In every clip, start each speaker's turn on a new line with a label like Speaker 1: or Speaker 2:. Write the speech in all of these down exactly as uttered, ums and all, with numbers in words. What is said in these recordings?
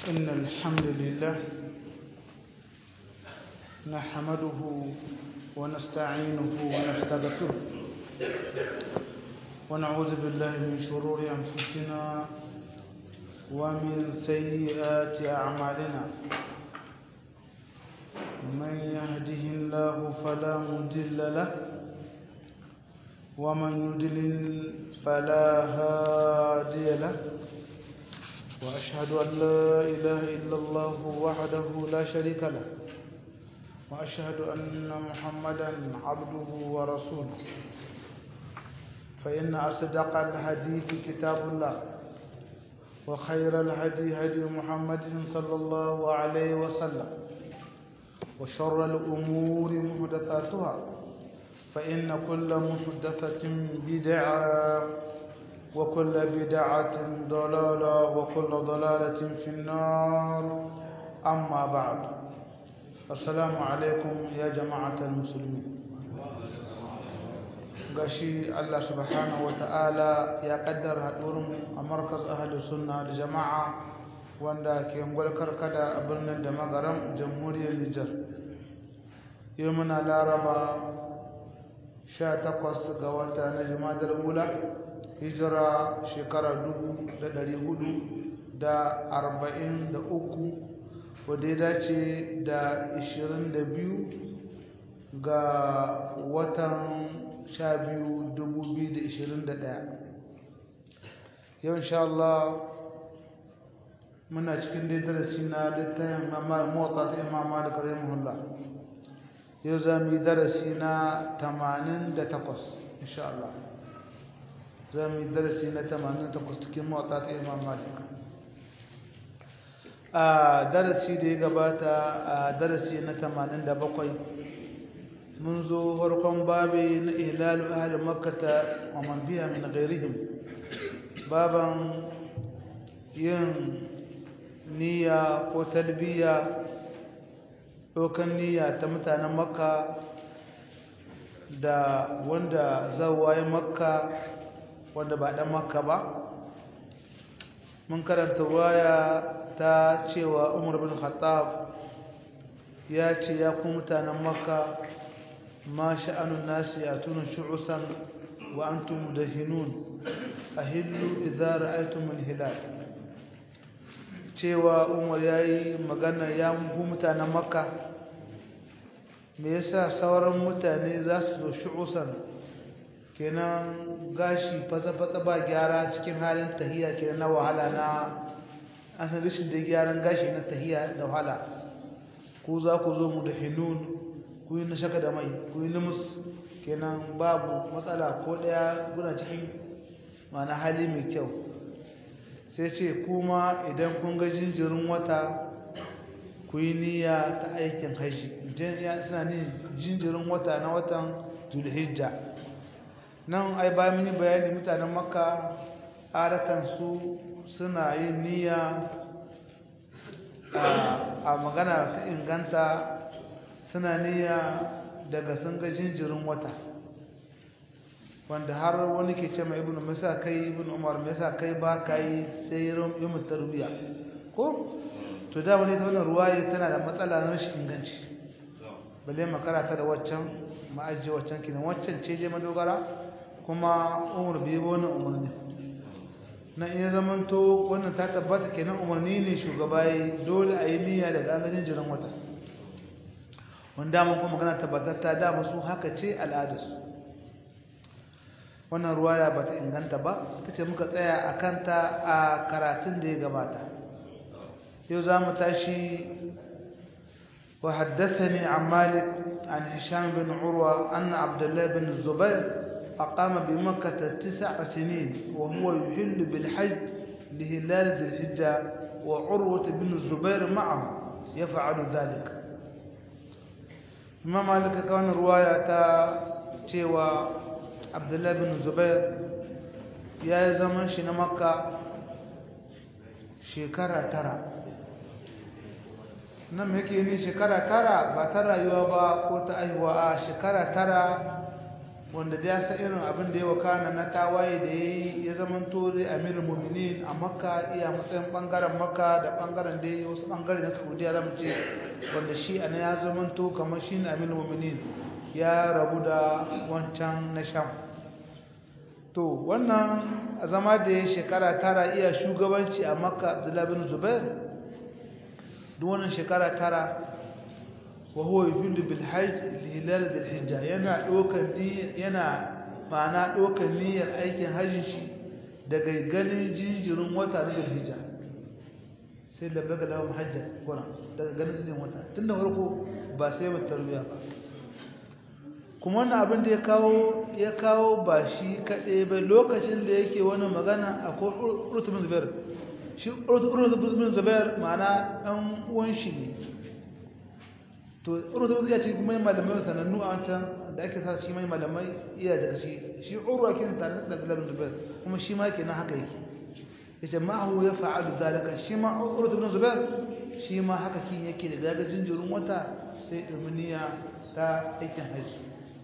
Speaker 1: إن الحمد لله نحمده ونستعينه ونستغفره ونعوذ بالله من شرور أنفسنا ومن سيئات أعمالنا من يهده الله فلا مضل له ومن يضلل فلا هادي له وأشهد أن لا إله إلا الله وحده لا شريك له وأشهد أن محمدا عبده ورسوله فإن أصدق الحديث كتاب الله وخير الهدي هدي محمد صلى الله عليه وسلم وشر الأمور محدثاتها فإن كل محدثة بدعة وكل بدعة ضلالة وكل ضلالة في النار أما بعد السلام عليكم يا جماعة المسلمين gashi Allah subhanahu wa ta'ala ya kaddara haɗurin a markaz ahalus sunna da jama'a wanda ke ngwalkar kada a birnin da magaram jamhuriyar Nijar yau muna laraba sha takwas ga wata na jimadar ula hijira shekara dubu da ɗari hudu da arba'in da uku wadda ya dace da ishirin da biyu ga watan sha biyu dubu biyu da ishirin da ɗaya yau insha Allah muna cikin dai darasi na littafin motsa ta imam malik rahimahullah yau za mu yi darasi na tamanin da takwas insha Allah za mu yi darasi na tamanin da takwas cikin motsa ta imam malik a darasi da ya gabata a darasi na tamanin da bakwai mun zo farkon babi na ihlalu ahli makkata wa man biha min ghairihim baban yin niyya ko talbiya dokan niyya ta mutanen makka da wanda zawaye makka wanda ba dan makka ba mun karanta waya ta cewa umar bin khattab ya ce ya ku mutanen makka ما شأن الناس يأتون شعثا وأنتم مدهنون أهلوا إذا رأيتم الهلال cewa umar ya yi magana ya muku mutanen makka me yasa sauran mutane za su zo shu'usan kenan gashi fasa-fasa ba gyara cikin halin tahiya kenan na wahala na an san rashin da gyaran gashi na tahiya da wahala ku za ku zo mu da hinun ku yi na shaka da mai ku yi limus kenan babu matsala ko daya guna cikin mana hali mai kyau sai ce kuma idan kun ga jinjirin wata ku yi niyya ta aikin haishi suna ne jinjirin wata na watan zulhijja nan ai bayan mini bayani mutanen makka arakansu suna yin niyya a magana ta inganta suna niyya daga sun ga jinjirin wata wanda har wani ke ce mai ibnu masa kai ibnu umar masa kai ba kai sai rum yumu tarbiya ko to da wani ta wannan ruwaye tana da matsala na rashin inganci balle makara ta da waccan ma'aji waccan kinan waccan ce je madogara kuma umar bai bi wannan umarni na iya zamanto wannan ta tabbata kenan umarni ne shugaba yi dole a yi niyya daga an jinjirin wata wanda mun kuma magana tabbatatta da musu haka ce al'adarsu wannan ruwaya bata inganta ba ita ce muka tsaya a kanta a karatun da ya gabata yau za mu tashi wa haddathani an malik an hisham bin urwa anna abdullah bin zubair aqama bi makkah tis'a sinin wa huwa yuhillu bil hajj li hilal dhil hijja wa urwa bin zubair ma'ahu yaf'alu dhalika imam malik ka wani ruwaya ta cewa abdullahi bin zubair ya yi zaman shi na makka shekara tara nan yake ne shekara tara ba ta rayuwa ba ko ta aihuwa a shekara tara wanda da ya san irin abin da ya wakana na tawaye da ya zamanto da amirul mu'minin a makka iya matsayin bangaren makka da bangaren da wasu bangare na saudiya zamu ce wanda shi ana ya zamanto kamar shi ne amirul mu'minin ya rabu da wancan na sham to wannan a zama da ya shekara tara iya shugabanci a makka abdullahi bin zubair duk wannan shekara tara wa huwa yufidu bil hajj li hilal dhil hijja yana dokan yana ma'ana dokan niyyar aikin hajjin shi daga ganin jinjirin wata na dhil hijja sai da baga da hajja kuma daga ganin jinjirin wata tunda farko ba sai ba tarbiya ba kuma wannan abin da ya kawo ya kawo ba shi kade ba lokacin da yake wani magana akwai Urwatu bin Zubair shi Urwatu bin Zubair ma'ana dan uwan shi ne to urdu ya ce mai malamai sanannu a wancan da ake sa shi mai malamai iya daga shi shi urwa kin tare da Abdullah bin Zubair kuma shi ma kenan haka yake yace ma hu ya fa'alu zalika shi ma urdu bin Zubair shi ma haka kin yake da daga jinjirun wata sai dumniya ta aikin haji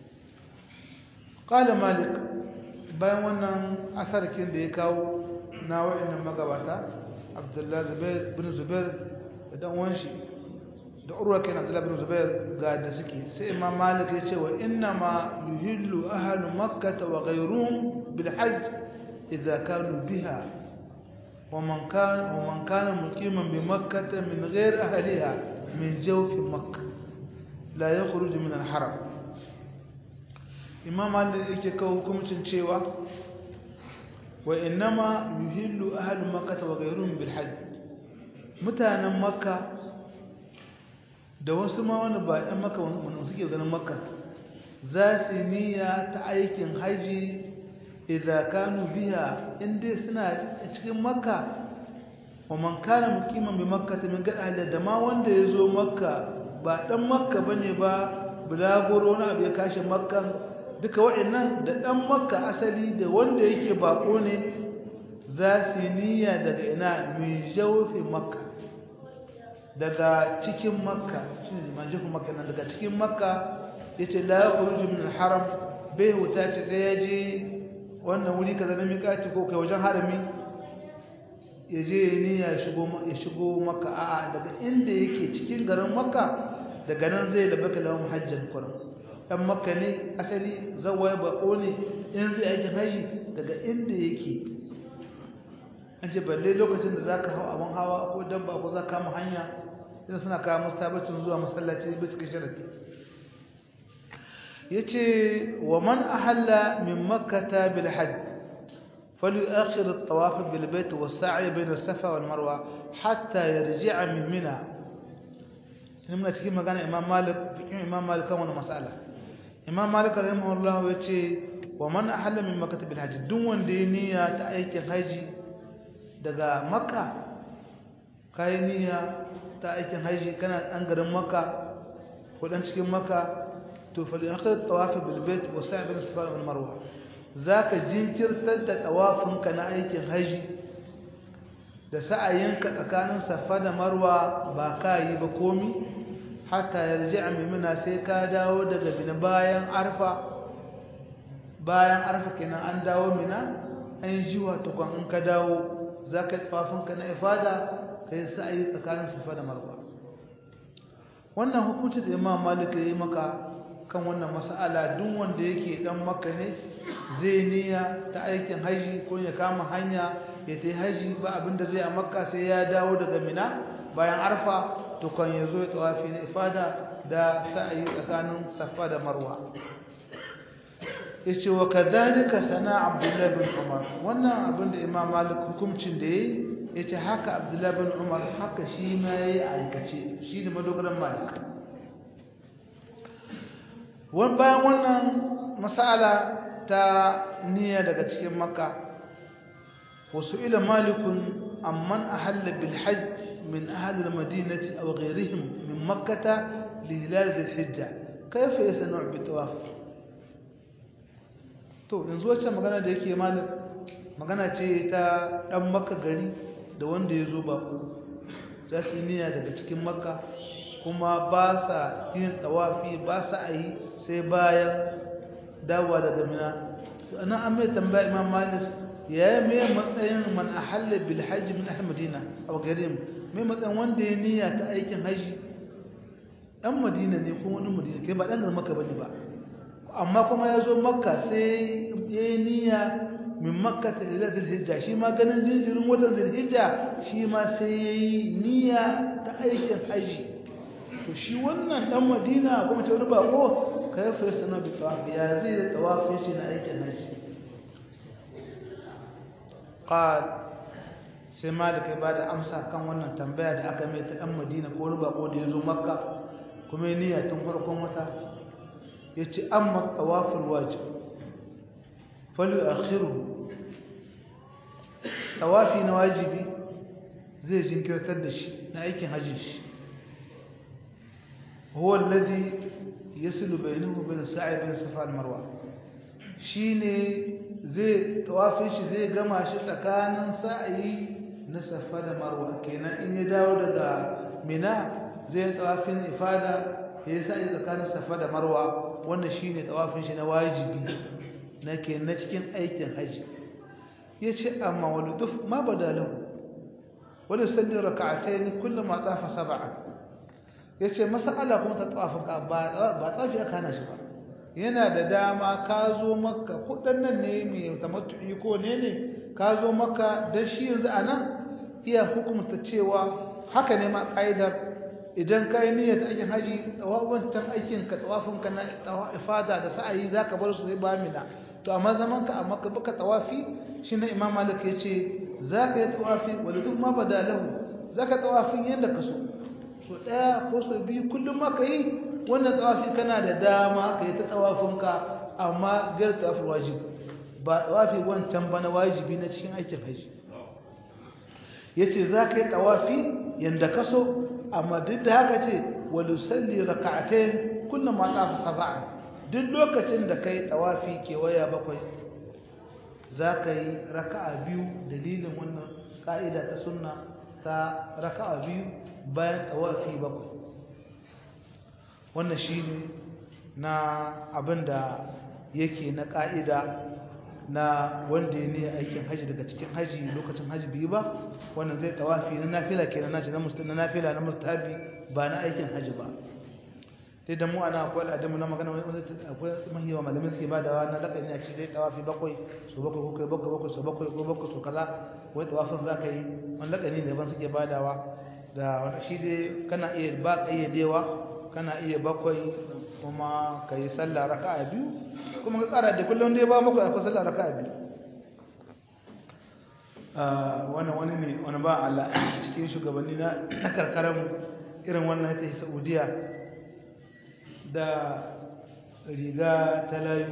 Speaker 1: qala malik bayan wannan asarkin da ya kawo na wa'annan magabata Abdullah Zubair bin Zubair da dan uwan shi da urwa kenan Abdullah bin Zubair ga da suke sai Imam Malik ya ce wa inna ma yuhillu ahlu makkah wa ghayruhum bil hajj idha kanu biha wa man kana wa man kana muqiman bi makkah min ghayr ahliha min jawf makkah la yakhruju min al haram Imam Malik yake kawo hukuncin cewa wa inna ma yuhillu ahlu makkah wa ghayruhum bil hajj mutanen makkah da wasu ma wani ba ɗan maka wani suke ganin maka za su niyya ta aikin haji idan kanu biya inda suna cikin makka wa man kana muqiman bi makka ta min gada da ma wanda ya zo makka ba ɗan makka bane ba bulagoro wani abu ya kashe makka duka waɗannan da ɗan makka asali da wanda yake bako ne za su niyya daga ina min jawfi makka daga cikin makka shine manjifin makka nan daga cikin makka yace la yakhruju min al-haram bai huta ce sai yaje wannan wuri kaza na miƙati ko kai wajen harami yaje ne ya shigo ya shigo makka a'a daga inda yake cikin garin makka daga nan zai labaka lahum hajjan quran dan makka ne asali zawaya bako ne in zai aiki haji daga inda yake an ce balle lokacin da zaka hau abun hawa ko dabba ko zaka kama hanya idan suna kawo mustabacin zuwa masallaci bai cikin sharati yace wa man ahalla min makkah bil hajj falyu'akhir at-tawaf bil bayt was-sa'i bayna as-safa wal marwa hatta yarji'a min mina muna cikin magana Imam Malik fikin Imam Malik kan wannan mas'ala Imam Malik rahimahullah yace wa man ahalla min makkah bil hajj duk wanda ya niyya ta aikin haji daga makka kai niyya ta aikin haji kana dan garin makka ko dan cikin makka to fa akhir tawaf bil bait wa sa'i bil safa wal marwa zaka jinkirtar da tawafin ka na aikin haji da sa'ayinka tsakanin safa da marwa ba kai ba komi hatta yarji'a min mina sai ka dawo daga bina bayan arfa bayan arfa kenan an dawo mina an jiwa to kan in ka dawo zaka tawafinka na ifada kai sai tsakanin safa da marwa wannan hukunci da Imam Malik yayi maka kan wannan mas'ala duk wanda yake dan Makka ne zai niyya ta aikin haji ko ya kama hanya ya tayi haji ba abinda zai a Makka sai ya dawo daga Mina bayan Arfa to kan yazo ya tawafi na ifada da sa'i tsakanin safa da marwa yace wa kadhalika sana Abdullah bin Umar wannan abinda Imam Malik hukuncin da yayi yace haka Abdullah bin Umar haka shi ma yayi aikace shi da madogaran Malik wannan bayan wannan mas'ala ta niyya daga cikin Makka wasu ila malikun amman ahalla bil hajj min ahli al madinati aw ghayrihim min makkah li hilal dhil hijja kayfa yasna'u bi tawaf to yanzu wacce magana da yake malik magana ce ta dan Makka gari da wanda yazo bako za su niyya daga cikin Makka kuma ba sa yin tawafi ba sa yi sai bayan dawowa daga mina ana an mai tambaya imam malik ya mai matsayin man ahalla bil hajj min ahli madina aw garim mai matsayin wanda ya niyya ta aikin haji dan madina ne ko wani madina kai ba dan garin makka bane ba amma kuma ya zo makka sai ya yi niyya min makka ta ila zulhijja shi ma ganin jinjirin watan zulhijja shi ma sai ya yi niyya ta aikin haji to shi wannan dan madina kuma ta wani bako kai fa sana bi tawaf ya zai da tawafin shi na aikin haji qal sai malik ya bada amsa kan wannan tambaya da aka mai ta dan madina ko wani bako da ya zo makka kuma niyya tun farkon wata yace amma tawaful wajib falu akhiru tawafi na wajibi zai jinkirtar da shi na aikin haji shi huwa alladhi yasilu bainahu bain sa'i bain safa wal marwa shine zai tawafin shi zai gama shi tsakanin sa'i na safa da marwa kenan in ya dawo daga mina zai tawafin ifada ya yi sa'i tsakanin safa da marwa wannan shine tawafin shi na wajibi na ke na cikin aikin haji yace amma waluduf ma badalahu wala salli rak'atayn kullu ma tafa sab'a yace mas'ala kuma ta tawafin ka ba ba tafi aka hana shi ba yana da dama ka zo makka kudin nan ne mai tamattu'i ko ne ne ka zo makka dan shi yanzu anan iya hukunta cewa haka ne ma kaidar idan kai niyyar aikin haji tawafin tan aikin ka tawafin ka na ifada da sa'ayi zaka bar su sai ba mina to amma zaman ka amma ka baka tawafi shine imam malik yace zaka yi tawafi walidun ma badalahu zaka tawafin yanda ka so so daya ko so biyu kullum ma kai wannan tawafi kana da dama kai ta tawafin ka amma gar tawafin wajib ba tawafi wancan bana wajibi na cikin aikin haji yace zaka yi tawafi yanda ka so amma duk da haka ce walusalli rak'atayn kullum ma tafa sab'an duk lokacin da kai tawafi kewaya bakwai zaka yi raka'a biyu dalilin wannan ka'ida ta sunna ta raka'a biyu bayan tawafi bakwai wannan shine na abinda yake na ka'ida na wanda ya ne aikin haji daga cikin haji lokacin haji biyu ba wannan zai tawafi na nafila kenan nace na mustahabi na nafila na mustahabi ba na aikin haji ba dai da mu ana akwai al'adamu na magana wanda akwai mahiwa malamin suke badawa na lakani a ci dai tawafi bakwai so bakwai ko kai bakwai bakwai so bakwai ko bakwai so kaza wai tawafin zaka yi wannan lakani ne ban suke badawa da wanda shi dai kana iya ba kayyadewa kana iya bakwai kuma kai sallah raka'a biyu kuma ka tsara da kullum dai ba maka akwai sallah raka'a biyu ah wannan wani ne wani ba Allah cikin shugabanni na karkaran irin wannan ta Saudiya da riga ta layu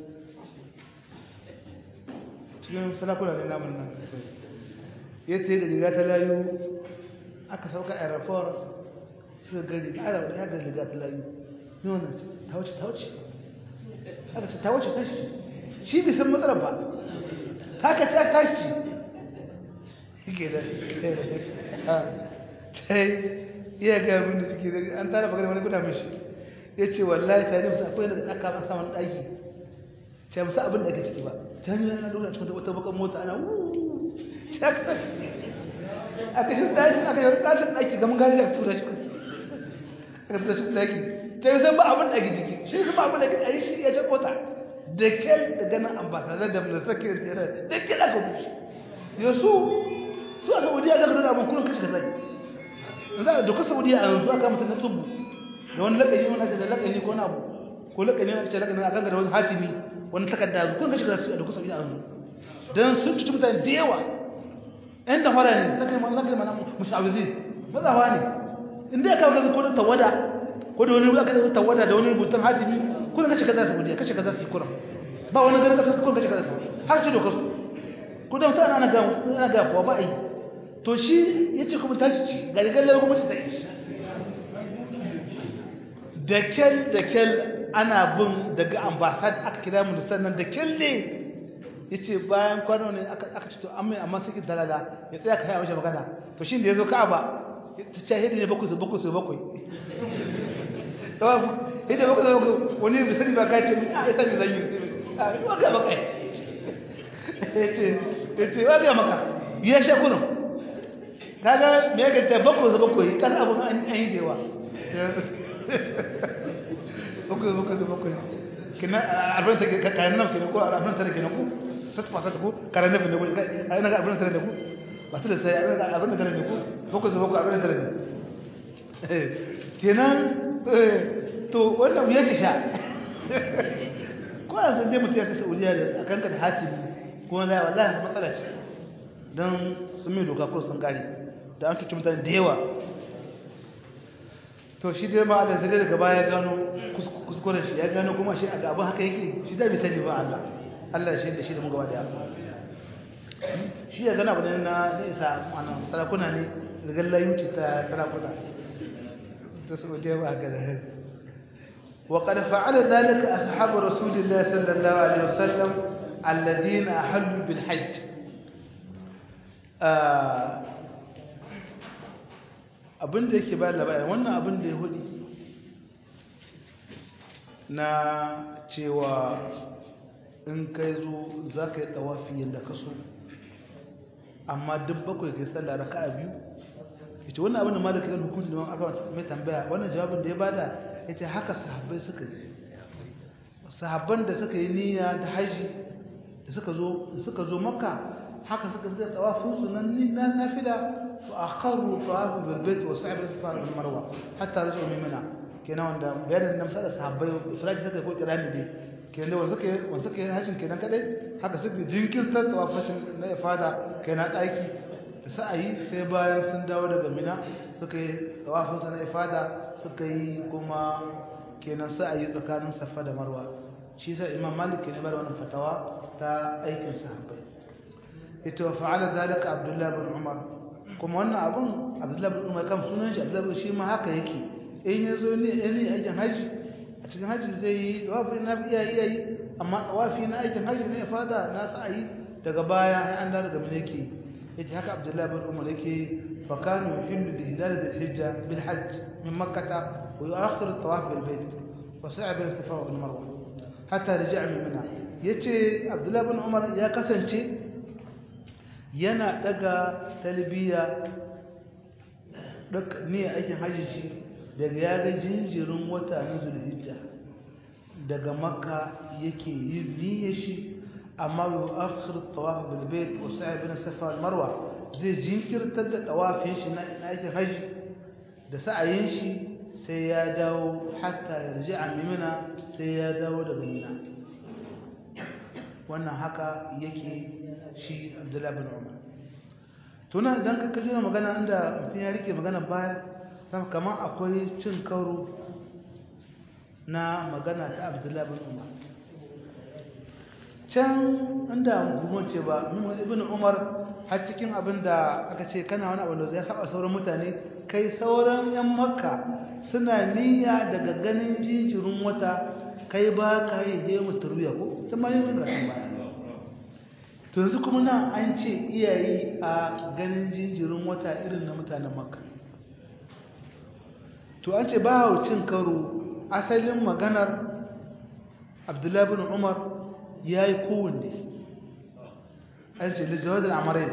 Speaker 1: cikin sarakuna ne namun nan yace da riga ta layu aka sauka airport suka ga riga ara da ga riga ta layu ne wannan ta wuce ta wuce aka ce ta wuce tashi shi bai san matsalar ba haka ce tashi yake da sai iya ga mun da suke an tara bagare wani guda mishi yace wallahi sai musu akwai da aka ba saman daki sai musu abin da ake ciki ba tani yana dole cikin wata bakan mota ana wu shaka aka shi daki aka yi katin daki ga mun gani da tura shi aka tura shi daki sai san ba abin da ake ciki shi san ba abin da ake ayi shi ya ce kota da kel da ganin ambassador da mun sake tsira da kel aka bushi yasu su a Saudiya ga da abun kullun kashi kazai za a duka Saudiya a yanzu aka mutane tubu da wani lakani wani da lakani ko na abu ko lakani aka ce lakani akan ga wani hatimi wani takarda ko kashi kazai a duka Saudiya a yanzu dan sun tutu mutane da yawa ɗan da fara ne lakani man lakani man mushawizin mazawa ne inda aka ga ko da tawada ko da wani aka da tawada da wani rubutun hatimi ko kashi kazai Saudiya kashi kazai su kura ba wani garin kasa ko kashi kazai har ce doka su ko da mutane ana ga ana ga ko ba ai to shi yace kuma tashi ci gargallar kuma ta yi da kel da kel ana bin daga ambassad aka kira minister nan da kelle yace bayan kwano ne aka aka ci to amma amma sai dalala ya tsaya kai mishi magana to shin da yazo Ka'aba ta ce hedi ne bakwai bakwai bakwai tawafu idan baka zo wani bai sani ba ka ce a ya sani zan yi a yi waka maka ya ce waka maka ya sha kunun kaga me yake ce bako zuba koyi kan abun an yi dewa bako zuba zuba koyi kina abin sa ka kayan nan kina ko abin sa kina ko sat fasa ko karan nan ne ko ai naga abin sa ne ko ba su da sai abin da ne ko bako zuba ko abin da ne kenan to wannan ya ci sha ko an san je mutum ya ta Saudiya da akan ka da hatimi ko la wallahi matsala ce dan sun mai doka ko sun kare da an tutu mutane da yawa to shi dai ma Allah zai daga baya gano kuskuren shi ya gano kuma shi a gaban haka yake shi da bai sani ba Allah Allah shi da shi da mu gaba daya shi ya gana bane na da isa ana sarakuna ne daga layuci ta sarakuna to su da ba ga da وقد فعل ذلك أصحاب رسول الله صلى الله عليه وسلم الذين أحلوا بالحج abin da yake bayar labari wannan abin da ya hudu na cewa in kai zo za ka yi tawafi yadda ka so amma duk bakwai kai sallah raka a biyu ita wannan abin da malaka yin hukunci da aka mai tambaya wannan jawabin da ya bada ya ce haka sahabbai suka yi sahabban da suka yi niyya da haji da suka zo makka haka suka suka tawafin su nan na nafila fa akharu tawaf bil bait wa sa'ib al-safa wal marwa hatta rajuu min mina kenan wanda bayanin nan sai sahabbai ifradi suka ko kirani dai kenan wanda suka wanda suka hajin kenan kadai haka suka jinkirtar tawafin na ifada kenan daki da sa'ayi sai bayan sun dawo daga mina suka yi tawafin sa na ifada suka yi kuma kenan sa'ayi tsakanin safa da marwa shi sai imam malik ne bar wannan fatawa ta aikin sahabbai ita wa fa'ala zalika abdullah ibn umar kuma wannan abun abdullah ibn umar kan sunan shi abdullah ibn shi ma haka yake in yazo ne ne aikin haji a cikin haji zai yi tawafi na iya iya yi amma tawafi na aikin haji ne fada na sa'ayi daga baya ai an da daga mene yake yace haka abdullah ibn umar yake fa kanu yuhillu bi hilal al-hijja bil hajj min makkah wa yu'akhir at-tawaf bil bayt wa sa'a bayna safa wal marwa hatta raja'a min mina yace abdullah ibn umar ya kasance yana daga talbiya duk ne aikin haji shi daga ya ga jinjirin wata na zulhijja daga makka yake yin niyyar shi amma yu akhir tawaf bil bayt wa sa'i bin safa wal marwa zai jinkirtar da tawafin shi na aikin haji da sa'ayin shi sai ya dawo hatta yarji'a mina sai ya dawo daga mina wannan haka yake shi Abdullah bin Umar tunan dan ka kaje magana inda mutum ya rike magana baya sama kaman akwai cin karo na magana ta Abdullah bin Umar can inda mu ce ba mun ibn Umar har cikin abinda aka ce kana wani abu da zai saba sauran mutane kai sauran yan Makka suna niyya daga ganin jinjirin wata kai ba kai je mu tarwiya ko sai mai mun rasu baya to yanzu kuma nan an ce iyayi a ganin jinjirin wata irin na mutanen Makka to an ce ba cin karo asalin maganar Abdullah bin Umar yayi kowanne an ce lijawad al-amrayn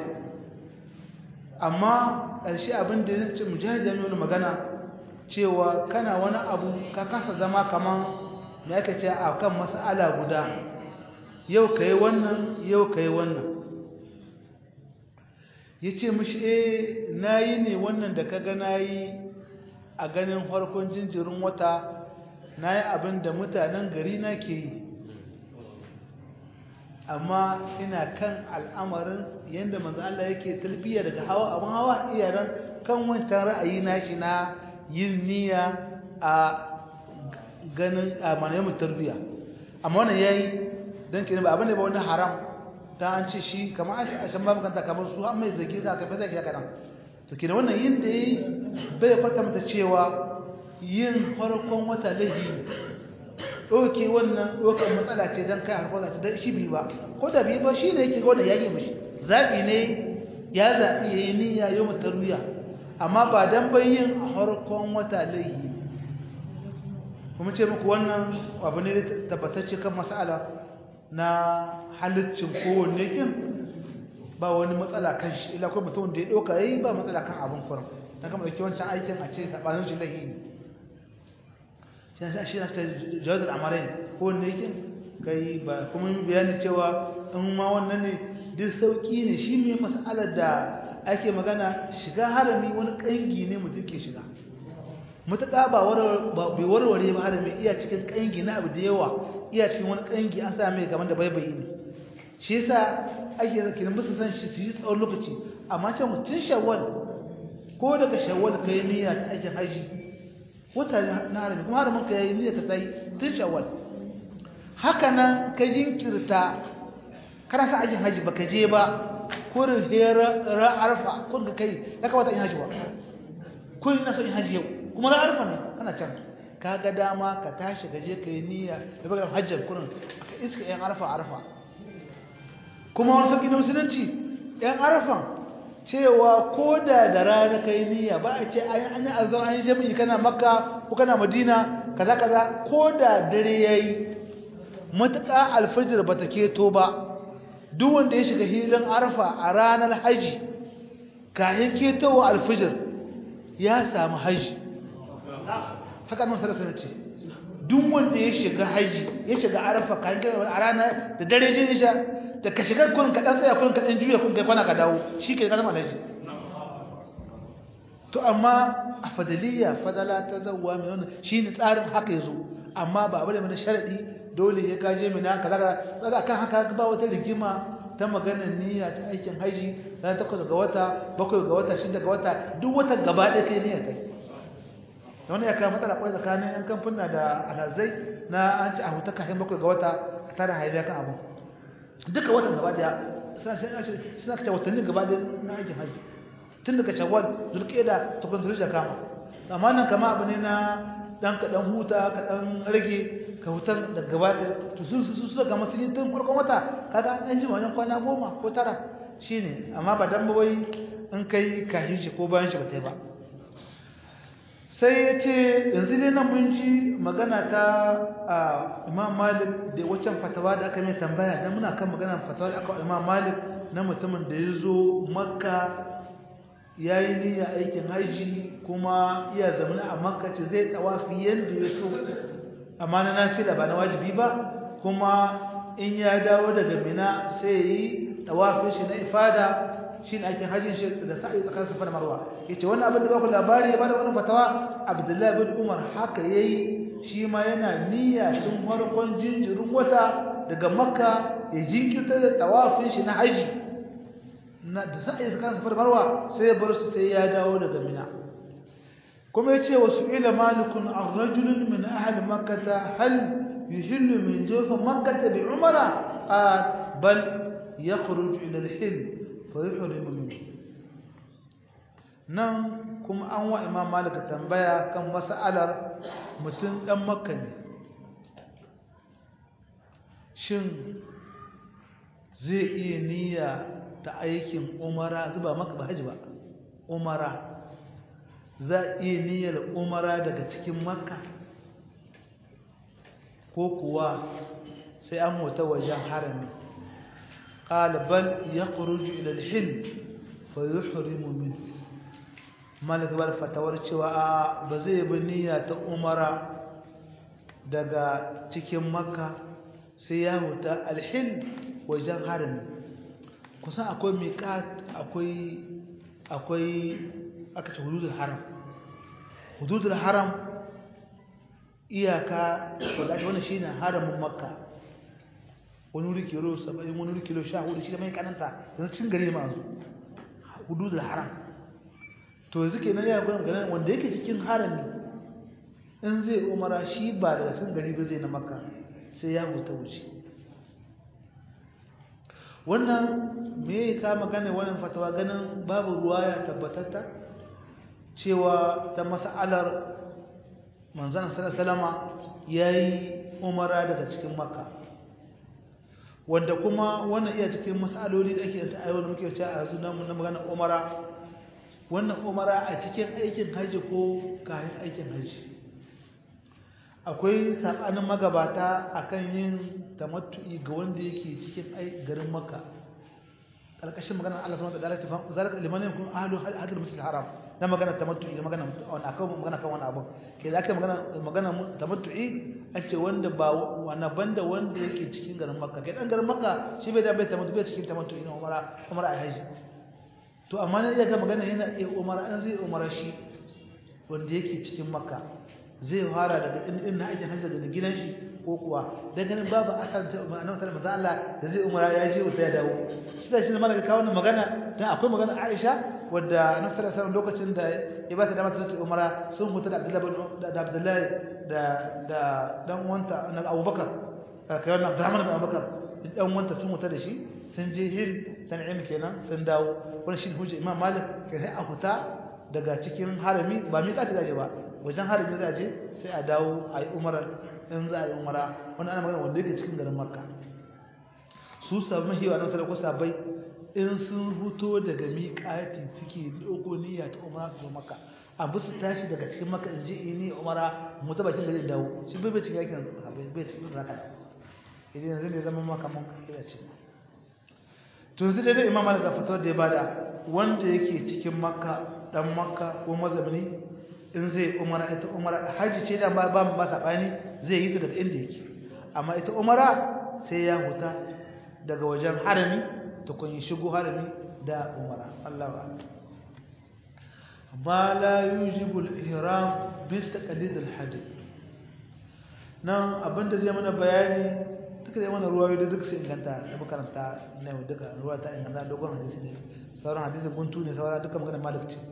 Speaker 1: amma ƙarshe abin da yace mujahid ya nuna magana cewa kana wani abu ka kasa zama kaman me aka ce akan mas'ala guda yau kai wannan yau kai wannan yace mishi eh nayi ne wannan da kaga nayi a ganin farkon jinjirin wata nayi abin da mutanen gari na ke yi amma ina kan al'amarin yanda manzo Allah yake talbiya daga hawa abun hawa iyaran kan wancan ra'ayi nashi na yin niyya a ganin amana tarbiya amma wannan yayi dan kina ba abin da ba wani haram dan an ce shi kamar an ce a can babu kanta kamar su amma zage ka kai zage ka nan to kina wannan yin da yayi bai kwatanta cewa yin farkon wata lahi doke wannan dokan matsala ce dan kai harkoza ta dan shi bi ba ko da bi ba shine yake ga wannan yake mishi zabi ne ya zabi yayi niyya yau tarwiya amma ba dan bayyin a harkon wata lahi kuma ce muku wannan abu ne tabbatacce kan mas'ala na halittin kowanne kin ba wani matsala kan shi ila kuma mutum da ya doka yayi ba matsala kan abin kuran dan kamar dauki wancan aikin a ce sabanin shi lahi ne shi shi na ta jawaz al-amrayn kowanne kin kai ba kuma bayani cewa in ma wannan ne duk sauki ne shi ne mas'alar da ake magana shiga harami wani kangi ne mutum ke shiga mutuka ba bai warware ba harami iya cikin kangi na abu da yawa iya cikin wani kangi an sa mai gaban da baibayi ne shi yasa ake zakirin musu san shi su yi tsawon lokaci amma can mutum shawwal ko daga shawwal kai niyya ta aikin haji wata na harami kuma haramin ka yayi niyya ka tayi tun shawwal haka nan ka jinkirta kana sa aikin haji baka je ba kurin hera arfa kun ka kai ya kawata in haji ba kun ina so in haji yau kuma na arfa ne kana can ka ga dama ka tashi ka je ka yi niyya da baka hajjar kurin ka iska yan arfa arfa kuma wani sauƙi na musulunci yan arfan cewa ko da da rana ka yi niyya ba a ce an yi azan an yi jami'i kana makka ko kana madina kaza kaza ko da dare ya yi matuƙa alfajir ba ta keto ba duk wanda ya shiga hilin arfa a ranar haji kayan ketowa alfajir ya samu haji haka nan sarasa ce duk wanda ya shiga haji ya shiga arfa kayan ketowa a ranar da dare je isha da ka shiga kun ka dan tsaya kun ka dan juya kun kai kwana ka dawo shike ka zama haji to amma a fadaliya fadala ta zawwa mai wannan shine tsarin haka yazo amma ba bare mana sharadi dole ya kaje mina kaza kaza kan haka ba wata rigima ta maganar niyya ta aikin haji ta takwas ga wata bakwai ga wata shida ga wata duk wata gaba ɗaya kai niyya kai wani ya kama matsala kwai tsakanin yan kamfuna da alhazai na an ci a huta kafin bakwai ga wata a tara haidai kan abu duka watan gaba ɗaya suna kace watannin gaba ɗaya na aikin haji tun daga shawwal zulqa'da ta kun zulhijja kama amma nan kama abu ne na dan ka dan huta ka dan rage ka hutar da gaba da to su su su ga masu tun farkon wata kaga an ji wajen kwana goma ko tara shine amma ba dan wai in kai ka hiji ko bayan shi ba tai ba sai yace yanzu dai nan mun ji magana ta Imam Malik da waccan fatawa da aka mai tambaya dan muna kan magana fatawa da aka Imam Malik na mutumin da yazo Makka yayi niyya aikin haji kuma iya zamana a Makka ce zai tawafi yanda ya so amma na nafila ba na wajibi ba kuma in ya dawo daga Mina sai yi tawafin shi na ifada shine aikin hajjin shi da sa'i tsakanin Safa da Marwa yace wannan abin da ba ku labari ya bada wannan fatawa Abdullah bin Umar haka yayi shi ma yana niyya tun farkon jinjirin wata daga Makka ya jinkirta da tawafin shi na haji na da sa'i tsakanin Safa da Marwa sai ya bar su sai ya dawo daga Mina kuma yace wasu ila malikun ar-rajul min ahli makkah hal yuhillu min jawf makkah bi umra qal bal yakhruj ila al-hil fa yuhrimu minhu nan kuma an wa imam malik tambaya kan mas'alar mutun dan makka ne shin zai iya niyya ta aikin umara zuba maka ba haji ba umara za iya niyyar umara daga cikin makka ko kuwa sai an mota wajen harami qala bal yakhruju ila al-hil fa yuhrimu min malik bar fatawar cewa ba zai bi niyya ta umara daga cikin makka sai ya mota al-hil wajen harami kusan akwai miqat akwai akwai aka ce hududul haram hududul haram iyaka wadda wannan shine haramin makka wani wuri kilo saba'in wani wuri kilo sha hudu shi da mai kananta yanzu cin gari ma yanzu hududul haram to yanzu kenan ya gurin ganin wanda yake cikin harami in zai umara shi ba daga cin gari ba zai na makka sai ya huta wuce wannan me ka magana wannan fatawa ganin babu ruwaya tabbatatta cewa ta mas'alar manzon sallallahu alaihi wasallama yayi umara daga cikin makka wanda kuma wannan iya cikin mas'aloli da ake ta ayyuka muke cewa a yanzu nan magana umara wannan umara a cikin aikin haji ko kayan aikin haji akwai sabanin magabata akan yin tamattu'i ga wanda yake cikin ai garin Makka alƙashin magana Allah subhanahu wa ta'ala ta fa zalika liman yakun ahlu hadal masjid haram na magana tamattu'i da magana wannan akan magana kan wannan abu ke da aka magana magana tamattu'i an ce wanda ba wannan banda wanda yake cikin garin Makka kai dan garin Makka shi bai da bai tamattu'i cikin tamattu'i na umara umara ai haji to amma ne ga magana yana iya umara an zai umara shi wanda yake cikin Makka zai fara daga in na aikin hajji daga gidan shi ko kuwa dan ganin babu asan ta annabi sallallahu alaihi wasallam da zai umara ya je wata ya dawo shi da shi ne malaka kawo wannan magana dan akwai magana Aisha wadda annabi sallallahu alaihi wasallam lokacin da ya bata da mata ta umara sun huta da Abdullah bin da Abdullah da da dan uwanta na Abubakar kai wannan Abdurrahman bin Abubakar dan uwanta sun huta da shi sun je hil tan'im kenan sun dawo wannan shi hujja Imam Malik kai sai a huta daga cikin harami ba mi ka ta gaje ba wajen harami za a je sai a dawo a yi umarar in za a yi umara wani ana magana wanda yake cikin garin Makka su sabu mahiwa nan sadako sabai in sun huto daga miƙati suke dogo niyya ta umara su Makka abu su tashi daga cikin Makka in je ini umara mu ta bakin gari dawo shi bai bai cikin yakin sabai bai cikin zaka idan yanzu ne zaman Makka mun kai ce to yanzu da Imam Malik ga fatawar da ya bada wanda yake cikin Makka dan Makka ko mazabni in zai umara ita umara haji ce da ba ba sabani zai yi ta daga inda yake amma ita umara sai ya huta daga wajen harami to kun yi shigo harami da umara Allah wa ba la yujibu al-ihram bil taqlid al-hajj nan abinda zai mana bayani duka zai mana ruwayoyi da duk sai inganta da makaranta na duka ruwa ta inganta dogon hadisi ne sauran hadisi guntu ne sauran duka magana malik ce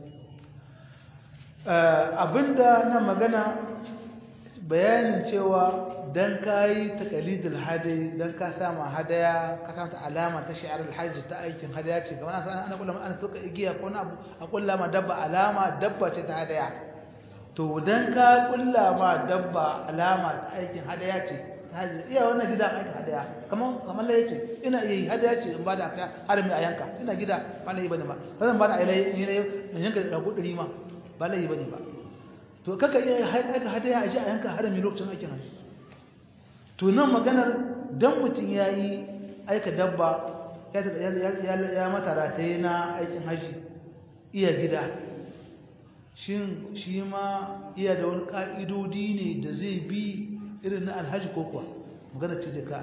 Speaker 1: abinda na magana bayanin cewa dan kai taqlidul hadi dan ka sama hadaya ka san ta alama ta shi'ar alhajj ta aikin hadaya ce kamar an ana kullama an tuka igiya ko na abu a kullama dabba alama dabba ce ta hadaya to dan ka kullama dabba alama ta aikin hadaya ce ta haji iya wannan gida aikin hadaya kamar kamar lai ce ina yi hadaya ce in ba da harami a yanka ina gida ba na yi bane ba zan ba da ai ne yanka da guduri ma ba lai bane ba to kaka iya aika hadaya a ji a yanka harami lokacin aikin haji to nan maganar dan mutun yayi aika dabba ya ya ya mata rataye na aikin haji iya gida shin shi ma iya da wani ka'idodi ne da zai bi irin na alhaji ko kuwa magana ce ka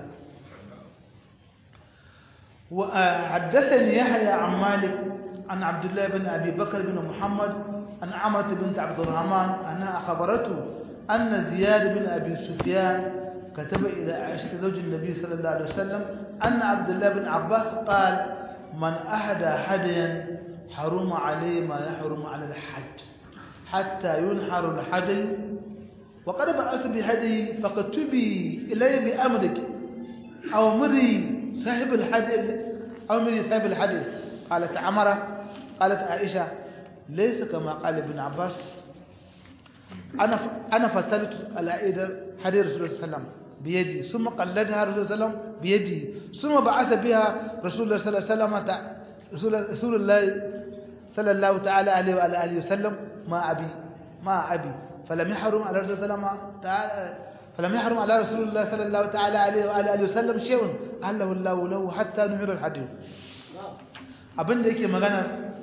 Speaker 1: wa haddathani yahya an malik an abdullah ibn abi bakr ibn muhammad an amrat bint abdurrahman anna akhbaratu anna ziyad ibn abi sufyan كتب إلى عائشة زوج النبي صلى الله عليه وسلم أن عبد الله بن عباس قال من أهدى هديا حرم عليه ما يحرم على الحج حتى ينحر الهدي وقد بعث بهدي فكتبي إلي بأمرك أو مري صاحب الهدي أو مري صاحب الهدي قالت عمرة قالت عائشة ليس كما قال ابن عباس أنا أنا فترت العيد هدي رسول الله صلى الله عليه وسلم بيدي ثم قلدها رسول الله صلى الله عليه وسلم بيدي ثم بعث بها رسول الله صلى الله عليه وسلم رسول الله صلى الله تعالى عليه وعلى اله وسلم ما ابي ما ابي فلم يحرم على رسول الله فلم يحرم على رسول الله صلى الله تعالى عليه وعلى اله وسلم شيء اهله الله له حتى نمر الحديث abinda yake magana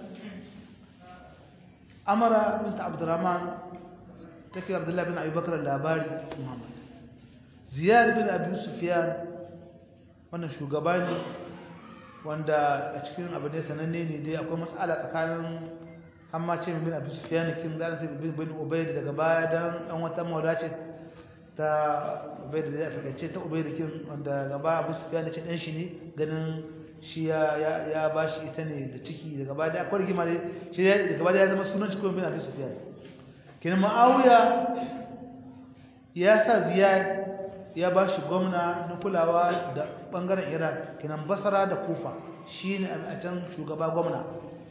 Speaker 1: amara bint abdurrahman take abdullah bin abi bakr al-labari muhammad ziyad bin abi sufyan wannan shugaba ne wanda a cikin abu ne sananne ne dai akwai mas'ala tsakanin amma ce bin abi sufyan kin da sai bin bin ubayd daga baya dan dan wata mawla ce ta ubayd da ta kace ta ubayd kin wanda gaba abu sufyan ce dan shi ne ganin shi ya ya bashi ita ne da ciki daga baya da akwai rigima ne shi daga baya ya zama sunan shi ko bin abi sufyan kin ma'awiya ya sa ziyad ya ba shi gwamna na kulawa da bangaren Iraq kinan Basra da Kufa shine a can shugaba gwamna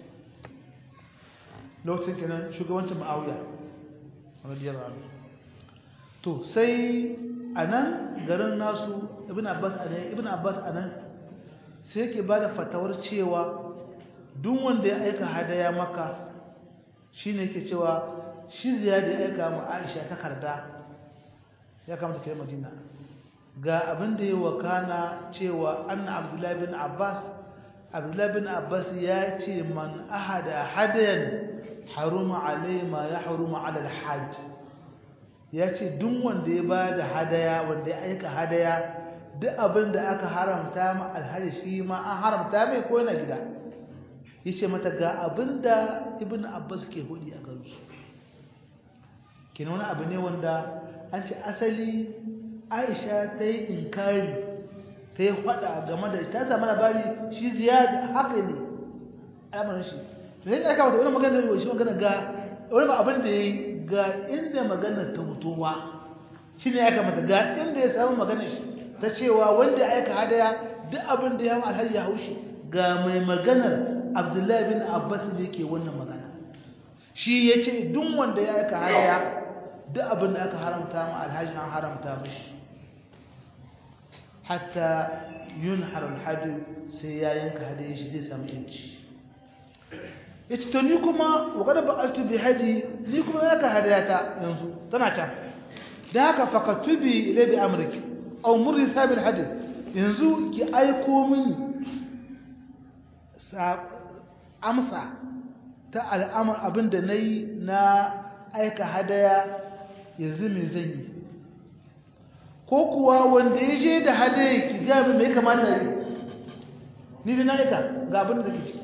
Speaker 1: lokacin kinan shugabancin Muawiya radiyallahu anhu to sai anan garin nasu Ibn Abbas anan Ibn Abbas anan sai yake bada fatawar cewa duk wanda ya aika hadaya maka shine yake cewa shi ziyada ya aika mu Aisha takarda ya kamata kai Madina ga abin da ya wakana cewa anna Abdullah bin Abbas Abdullah bin Abbas ya ce man ahada hadayan haruma alai ma ya haruma ala al-hajj ya ce duk wanda ya bada hadaya wanda ya aika hadaya duk abin da aka haramta ma alhaji shi ma an haramta mai ko yana gida yace mata ga abin da Ibn Abbas ke hudi a garin su kina wani abu ne wanda an ce asali Aisha ta yi inkari ta yi faɗa game da ta zama labari shi Ziyad haka ne al'amarin shi to sai aka wata wani magana da shi magana ga wani ba abin da yayi ga inda magana ta mutuwa shine ya kamata ga inda ya samu magana shi ta cewa wanda ya aika hadaya duk abin da ya hawo alhaji ya haushi ga mai maganar Abdullahi bin Abbas ne yake wannan magana shi yace duk wanda ya aika hadaya duk abin da aka haramta ma alhaji an haramta mishi hatta yunhar alhaji sai ya yanka hadaya shi zai samu yanci yace to ni kuma wakada ba astu bi hadi ni kuma yaka hadayata yanzu tana can da haka fakatubi ila bi amriki aw murri sabil hadi yanzu ki aiko min amsa ta al'amar abinda nayi na aika hadaya yanzu me zan yi ko kuwa wanda yaje da hadaya ki ga me kamata yi ni da na aika ga abin da kike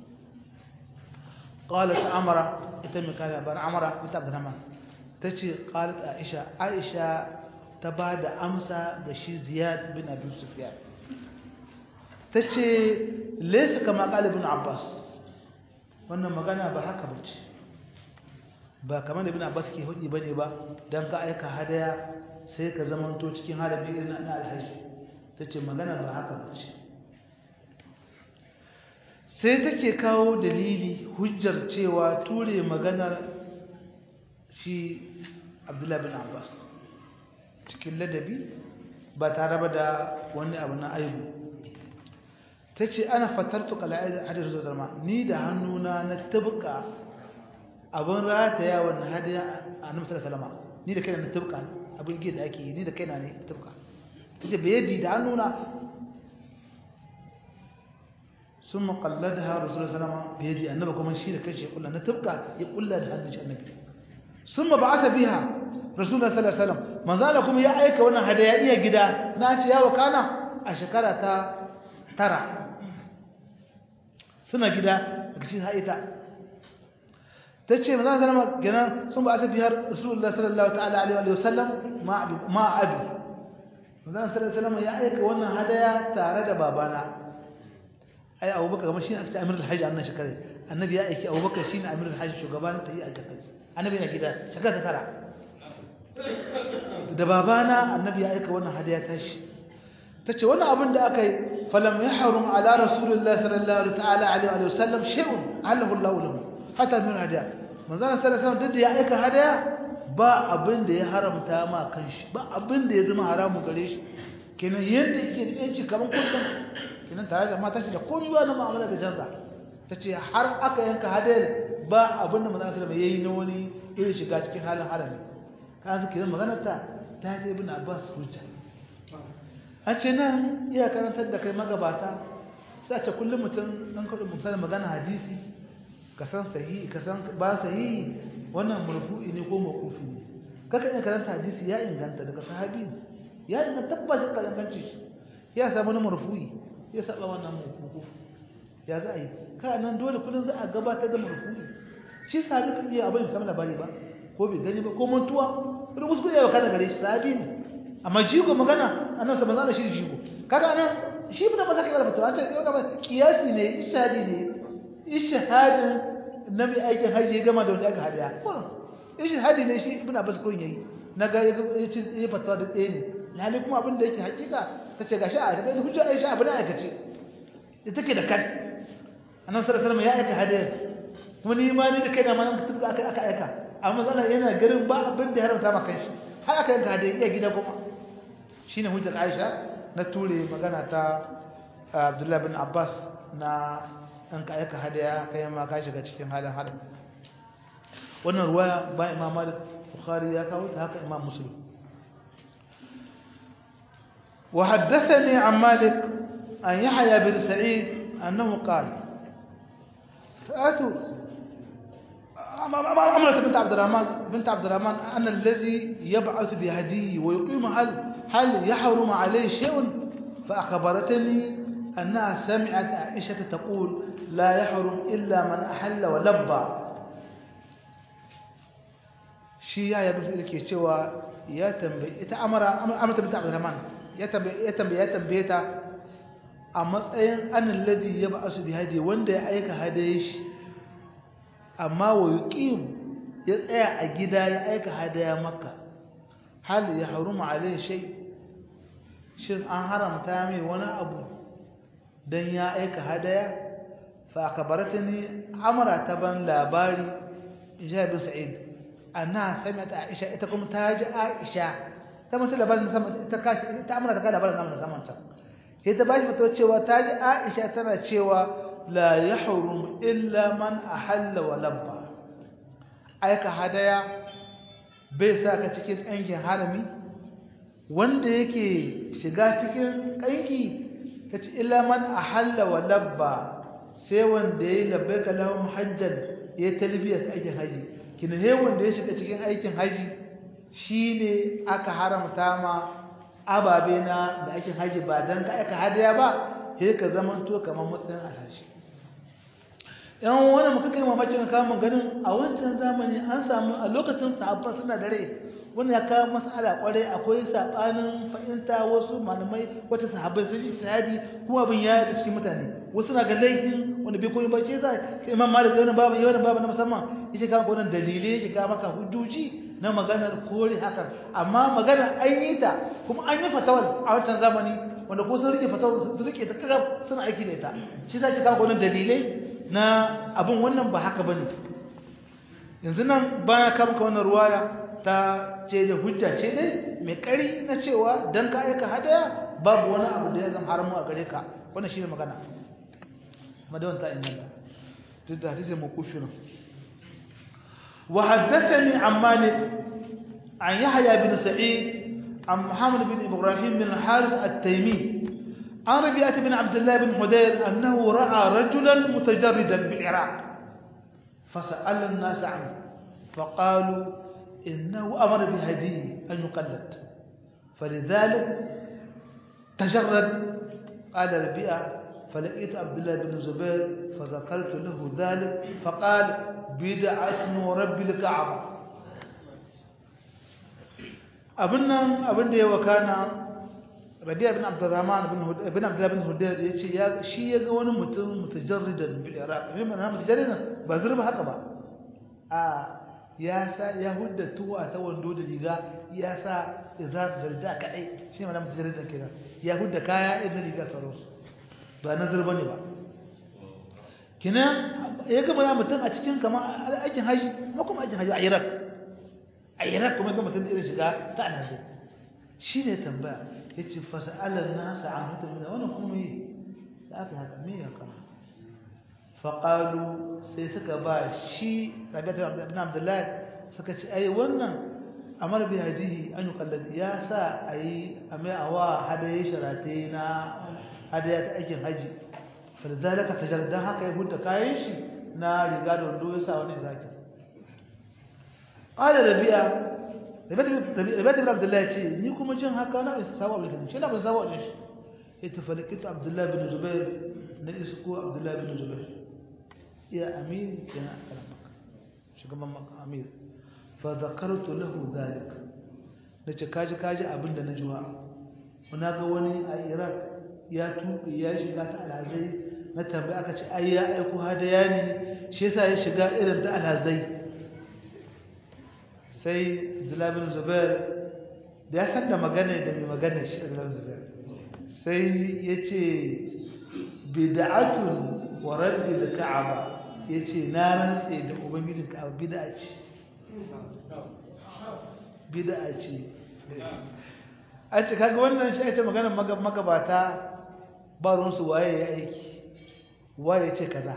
Speaker 1: قالت عمرة اتم كان بان عمرة بنت عبد الرحمن تجي قالت عائشة عائشة تبعد أمسى بشي زياد بن أبي سفيان تجي ليس كما قال ابن عباس وانا مغانا بحكا بج با كمان ابن عباس كي هدي بني با دان ka aika hadaya sai ka zamanto cikin harabi irin na alhaji tace magana ba haka bace sai take kawo dalili hujjar cewa ture maganar shi Abdullah bin Abbas cikin ladabi ba tare ba da wani abu na aibu tace ana fatartu qala'id hadith zalma ni da hannuna na tabka abun rataya wannan hadiya annabi sallallahu alaihi wasallam ni da kaina na tabka abin gida ake ni da kaina ne tabka tace bayadi da hannuna ثم قلدها رسول الله صلى الله عليه وسلم بيدي النبي كما شيء كاش يقول لنا تبقى يقول لها هذا النبي ثم بعث بها رسول الله صلى الله عليه وسلم ما زالكم يا ايك wannan hadayaiya gida nace yawo kana a shekara ta tara suna gida kace ha ita tace manzo sallama gina sun ba asa bihar rasulullah sallallahu ta'ala alaihi wa sallam ma ma abi manzo sallallahu alaihi wasallam ya aika wannan hadaya tare da babana ai abubakar kuma shine aka ce amirul hajji annan shekara annabi ya aiki abubakar shine amirul hajji shugaban ta yi a hajji annabi na gida shekara ta tara da babana annabi ya aika wannan hadiya tashi tace wannan abin da aka yi falam yahrum ala rasulillahi sallallahu ta'ala alaihi wa sallam shay'un allahu allah lahu hatta min hadiya manzon sallallahu alaihi wasallam da ya aika hadiya ba abin da ya haramta ma kanshi ba abin da ya zama haramu gare shi kenan yanda yake da yanci kaman kullum kenan tare da mata shi da komai ba na mu'amala da canza tace har aka yanka hadayar ba abin da manzon sallallahu yayi na wani irin shiga cikin halin harami kan su kiran maganar ta ta ce ibn Abbas hujja a ce nan iya karantar da kai magabata sai a ce kullum mutum dan kaɗu misali magana hadisi ka san sahihi ka san ba sahihi wannan marfu'i ne ko mawqufi ne kaka iya karanta hadisi ya inganta daga sahabi ya inganta tabbata da inganci ya samu na marfu'i ya saba wannan mawqufi ya za a yi ka nan dole kullum za a gabatar da marfu'i shi sahabi kan iya abin samu labari ba ko bai gani ba ko mantuwa ko kuskure ya kana gare shi sahabi ne amma jigo magana annabi sallallahu alaihi wasallam shi jigo kaga anan shi ibn Abbas kai karfa an ce wannan kiyasi ne ishadi ne ishadin nabi aikin haji gama da wanda aka hadiya ishadi ne shi ibn Abbas kun yayi naga ya ce ya fatawa da tsaye ne lalle kuma abin da yake hakika tace gashi a kaga hujja Aisha abin da aka ce ita take da kan annabi sallallahu alaihi wasallam ya aika hadiya kuma ni ma ni da kaina ma nan tuka aka aka aika amma zalla yana garin ba abin da ya haramta maka shi har aka yanka hadiya iya gida kuma shine hujjar Aisha na ture magana ta Abdullah bin Abbas na an ka aika hadiya kai ma ka shiga cikin halin haram wannan ruwaya ba Imam Malik Bukhari ya kawo ta haka Imam Muslim وحدثني عن مالك عن يحيى بن سعيد أنه قال فأتوا عمرة بنت عبد الرحمن بنت عبد الرحمن أن الذي يبعث بهديه ويقيم هل هل يحرم عليه شيء فأخبرتني أنها سمعت عائشة تقول لا يحرم إلا من أحل ولبى شيء يا بس يake cewa ya tambaye ita amara amara bint Abdurrahman ya tambaye ya tambaye ya tambaye ta a matsayin annal ladhi yab'asu bi hadi wanda ya aika hadaye shi amma wa yuqim ya tsaya a gida ya aika hadaya makka hal ya haruma alai shay shin an haramta mai wani abu dan ya aika hadaya fa akabaratni amara ta ban labari ijabin sa'id anna sami'at aisha ita kuma ta ji aisha ta mutu labarin sama ta kashi ta amara ta kada labarin nan saman ta sai ta bashi fito cewa ta ji aisha tana cewa la yahrum illa man ahalla wa labba aika hadaya bai saka cikin ƙangin harami wanda yake shiga cikin ƙangi kace illa man ahalla wa labba sai wanda yayi labbaika lahum hajjan ya talbiyat aikin haji kin ne wanda ya shiga cikin aikin haji shine aka haramta ma ababe na da aikin haji ba dan ka aika hadaya ba sai ka zamanto kamar matsayin alhaji yan wannan muka kai mamakin kamun ganin a wancan zamani an samu a lokacin sahabba suna dare wannan ya kawo mas'ala kware akwai sabanin fahimta wasu malamai wata sahabbai sun yi shahadi kuma abin ya yi cikin mutane wasu na ga laifin wanda bai koyi bace za imam malik yana babu yana babu na musamman yake kawo wannan dalilai yake kawo maka hujjoji na maganar kore haka amma maganar an yi ta kuma an yi fatawar a wancan zamani wanda ko sun rike fatawar su rike ta kaga suna aiki da ita shi zai kawo wannan dalilai na abin wannan ba haka bane yanzu nan baya kama ka wannan ruwaya ta ce da hujja ce dai mai kari na cewa dan ka aika hadaya babu wani abu da ya zama haramu a gare ka wannan shine magana madawan ta inna duk da hadisi mawqufi ne wa haddathani an malik an yahya bin sa'id an muhammad bin ibrahim bin al-haris at-taymi عن ربيعة بن عبد الله بن حدير أنه رأى رجلا متجردا بالعراق فسأل الناس عنه فقالوا إنه أمر بهديه أن يقلد فلذلك تجرد قال ربيعة فلقيت عبد الله بن زبير فذكرت له ذلك فقال بدعة ورب الكعبة أبنا أبنا وكان Rabi'a bin Abdurrahman bin bin Abdullah bin Hudayr yace ya shi yaga wani mutum mutajarridan bil Iraq me mana mutajarridan ba zurba haka ba a ya sa ya hudda tuwa ta wando da riga ya sa izar da da kadai shi mana mutajarridan kenan ya hudda kaya irin riga saros ba na zurba ne ba kina ya ga mutum a cikin kamar aikin haji kuma aikin haji a Iraq a Iraq kuma ga mutum da irin shiga ta annabi shine tambaya yace fasa'alan nas an hutum da wannan kuma yi da aka haka me ya kama faqalu sai suka ba shi Rabi'atu ibn Abdullah suka ce ai wannan amar bi hadihi an yuqallad ya sa ai amai awa hadaye sharate na hadaya ta aikin haji falzalika tajardan haka ya hudda kayan shi na riga da wando ya sa wani zaki qala Rabi'a Rabi'atu bin Abdullah ya ce ni kuma jin haka na isa sawa abin shi na ban sawa din shi ita falakita Abdullah bin Zubair na isko Abdullah bin Zubair ya amir kana karamaka shugaban maka amir fa dhakartu lahu dhalik nace kaji kaji abinda na jiwa muna ga wani a Iraq ya tubi ya shiga ta alhazai na tambaya aka ce ai ya aiko hadaya ne shi yasa ya shiga irin ta alhazai sai Abdullah bin Zubair da ya san da magana da mai magana shi Abdullah bin Zubair sai yace bid'atun wa radd al-ka'aba yace na rantse da ubangijin ka'aba bid'a ce bid'a ce a ce kaga wannan shi ake magana magabata ba ruwan su waye ya aiki waye ce kaza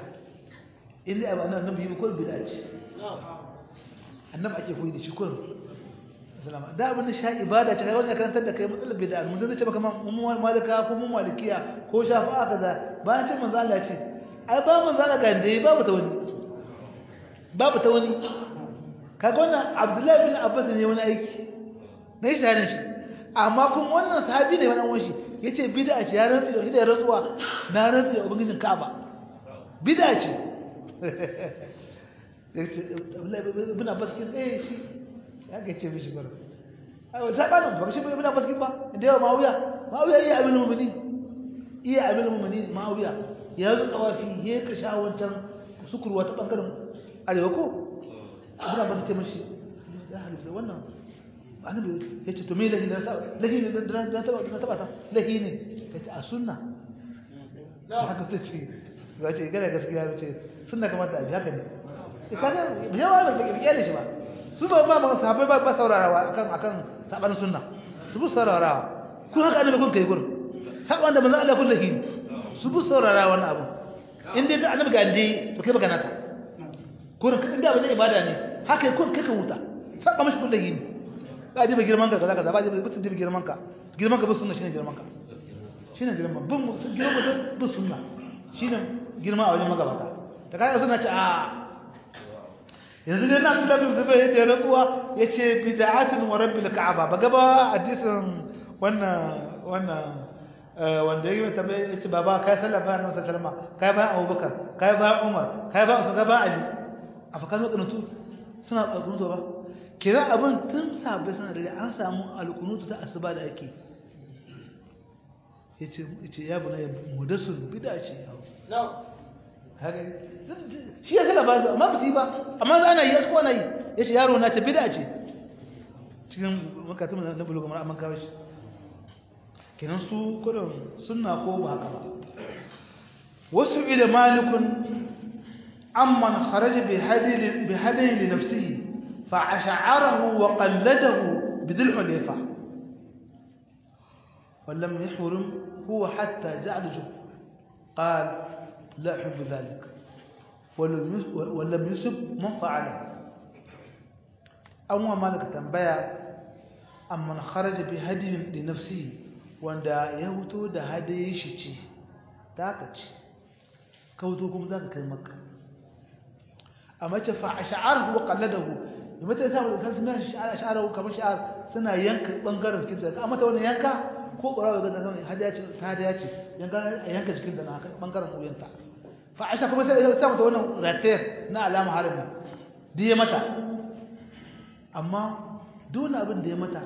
Speaker 1: inda abu annabi yi ko bid'a ce annabi ake koyi da shi kullum salama da abin da sha ibada ce kai wanda karantar da kai matsalar bid'a mun zai ce baka mu malika ko mu malikiya ko shafi'a kaza bayan ce manzo Allah ce ai ba manzo Allah gande babu ta wani babu ta wani kaga wannan Abdullahi bin Abbas ne wani aiki ne shi tare shi amma kuma wannan sahabi ne wannan wani yace bid'a ce ya rantsi da hidayar rantsuwa na rantsi da ubangijin Ka'aba bid'a ce yace Abdullahi bin Abbas kin eh shi ya ga ce mishi bara ai zabanin ba shi bin Abbas kin ba da yawa Muawiya Muawiya iya abin mu'minin iya abin mu'minin Muawiya ya zo tawafi he ka sha wancan sukurwa ta bangaren arewa ko ibn Abbas ce mishi ya halitta wannan annabi yace to me lahi na sa lahi ne da da taba da taba ta lahi ne yace a sunna haka tace ga ce gare gaskiya ce sunna kamar da abi haka ne kaga yawa ba ba kiyale shi ba su ba ba sahabbai ba ba saurarawa akan akan saban sunna su bu saurarawa kun haka annabi kun kai gurin saban da manzo Allah kun lahi su bu saurarawa wannan abu inda da annabi ga inde to kai baka naka gurin kan da wani ibada ne haka kun kaka wuta saba mashi kun lahi ba ji ba girman ka kaza kaza ba ji ba su ji girman ka girman ka ba sunna shine girman ka shine girman bin girman ka ba sunna shine girma a wajen magabata ta kai sunna ce a yanzu ne na Abdullah bin Zubair yace rantsuwa yace bid'atun wa rabbil ka'aba ba gaba hadisin wannan wannan wanda yake tambaye yace baba kai sallah ba Annabi sallallahu alaihi wasallam kai ba Abubakar kai ba Umar kai ba Usman kai ba Ali afakan wadannan suna alkunutu ba kira abin tun sabai suna da an samu alkunutu ta asuba da ake yace yace ya buna mudasul bid'a ce no haka shi ya kala ba su amma ba su yi ba amma za ana yi ko ana yi yace yaro na ta bid'a ce cikin makatun na buluga mara amma kawo shi kenan su kudin sunna ko ba haka ba wasu ila malikun amman kharaja bi hadi bi hadi li nafsihi فأشعره وقلده بذي الحليفة ولم يحرم هو حتى جعل جهد قال لا أحب ذلك ولم يسب من فعله أما مالك تنبيا أمن خرج بهدي لنفسه وأن يهوتو ده هدي شتي تاكتش كوتوكم ذاك كلمك أما فأشعره وقلده mata ya samu kan suna sha'ara kamar sha'ar suna yanka bangaren cikin ta amma ta wannan yanka ko barawa ga ta hadiya ce ta hadiya ce yanka yanka cikin ta na bangaren uyanta fa aisha kuma sai ya samu ta wannan ratir na alama harami diye mata amma dole abin da ya mata